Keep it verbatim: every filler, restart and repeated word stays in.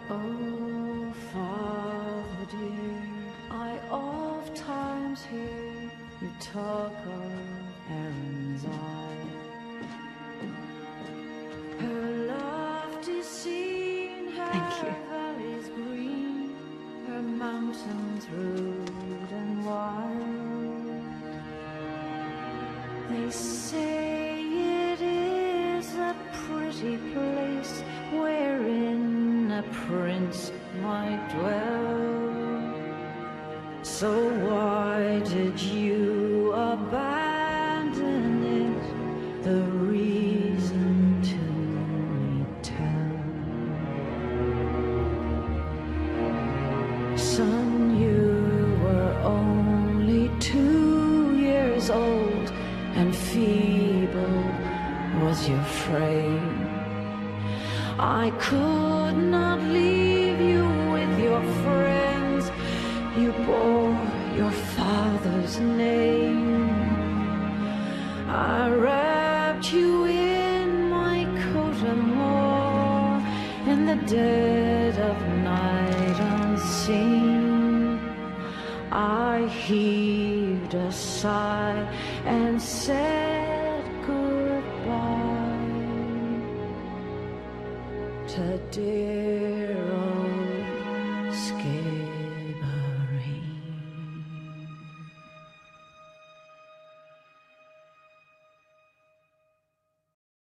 Oh, Father dear, I oft times hear you talk of Erin's eye. Her lofty scene, her Thank you. valleys green, her mountains rude and wild. They say it is a pretty place wherein a prince might dwell. So why did you abandon it? The reason to me tell. Son, you were only two years old, and feeble was your frame. I could not leave you with your friends. You bore your father's name. I wrapped you in my coat of mail in the dead of night unseen. I heaved a sigh and said goodbye to dear old Skate.